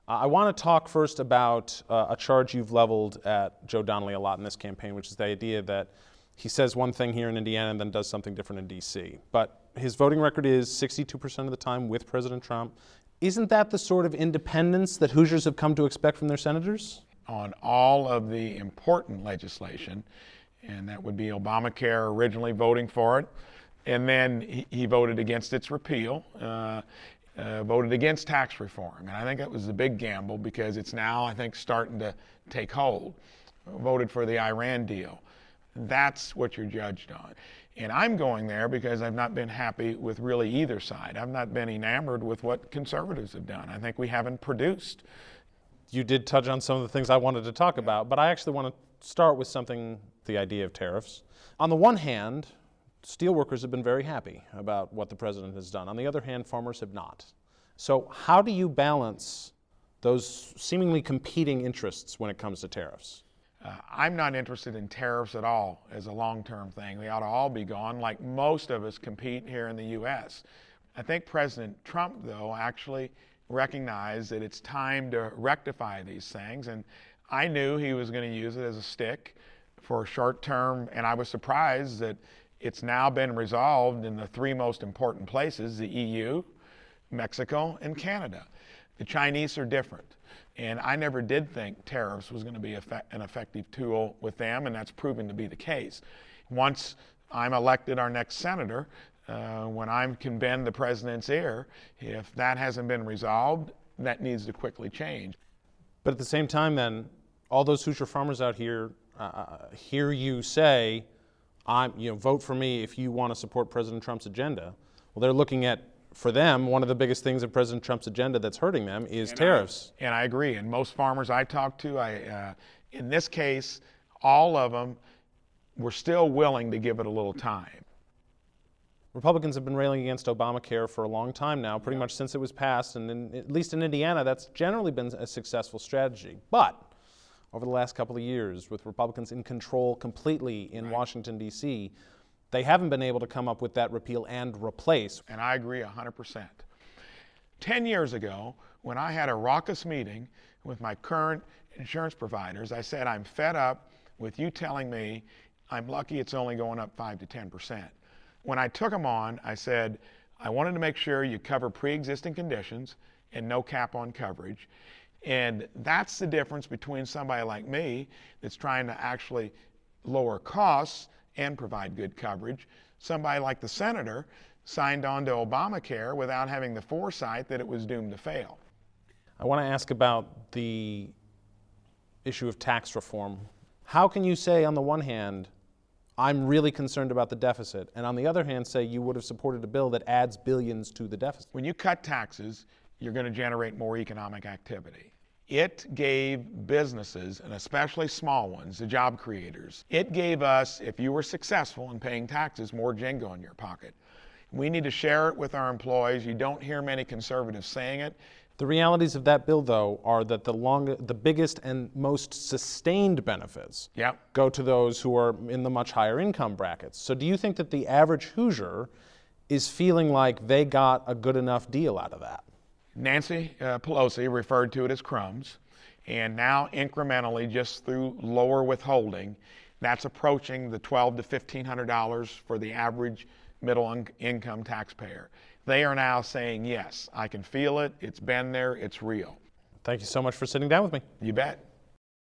I want to talk first about a charge you've leveled at Joe Donnelly a lot in this campaign, which is the idea that he says one thing here in Indiana and then does something different in D.C. But his voting record is 62% of the time with President Trump. Isn't that the sort of independence that Hoosiers have come to expect from their senators? On all of the important legislation, and that would be Obamacare, originally voting for it, and then he voted against its repeal, voted against tax reform. And I think that was a big gamble because it's now, I think, starting to take hold. Voted for the Iran deal. That's what you're judged on. And I'm going there because I've not been happy with really either side. I've not been enamored with what conservatives have done. I think we haven't produced. You did touch on some of the things I wanted to talk about, but I actually want to start with something, the idea of tariffs. On the one hand, steelworkers have been very happy about what the president has done. On the other hand, farmers have not. So how do you balance those seemingly competing interests when it comes to tariffs? I'm not interested in tariffs at all as a long-term thing. They ought to all be gone, like most of us compete here in the U.S. I think President Trump, though, actually recognized that it's time to rectify these things, and I knew he was going to use it as a stick for a short term, and I was surprised that it's now been resolved in the three most important places, the EU, Mexico, and Canada. The Chinese are different. And I never did think tariffs was going to be an effective tool with them, and that's proven to be the case. Once I'm elected our next senator, when I can bend the president's ear, if that hasn't been resolved, that needs to quickly change. But at the same time then, all those Hoosier farmers out here hear you say, vote for me if you want to support President Trump's agenda. Well, they're looking at, for them, one of the biggest things of President Trump's agenda that's hurting them is tariffs. And I agree. And most farmers I talk to, in this case, all of them were still willing to give it a little time. Republicans have been railing against Obamacare for a long time now, pretty much since it was passed. And at least in Indiana, that's generally been a successful strategy. But over the last couple of years, with Republicans in control completely in Washington, D.C., they haven't been able to come up with that repeal and replace. And I agree 100%. 10 years ago, when I had a raucous meeting with my current insurance providers, I said, I'm fed up with you telling me I'm lucky it's only going up 5 to 10%. When I took them on, I said, I wanted to make sure you cover pre-existing conditions and no cap on coverage. And that's the difference between somebody like me that's trying to actually lower costs and provide good coverage. Somebody like the senator signed on to Obamacare without having the foresight that it was doomed to fail. I want to ask about the issue of tax reform. How can you say, on the one hand, I'm really concerned about the deficit, and on the other hand say you would have supported a bill that adds billions to the deficit? When you cut taxes, you're going to generate more economic activity. It gave businesses, and especially small ones, the job creators, it gave us, if you were successful in paying taxes, more jingo in your pocket. We need to share it with our employees. You don't hear many conservatives saying it. The realities of that bill, though, are that the biggest and most sustained benefits go to those who are in the much higher income brackets. So do you think that the average Hoosier is feeling like they got a good enough deal out of that? Nancy Pelosi referred to it as crumbs, and now incrementally, just through lower withholding, that's approaching the $1,200 to $1,500 for the average middle income taxpayer. They are now saying, yes, I can feel it, it's been there, it's real. Thank you so much for sitting down with me. You bet.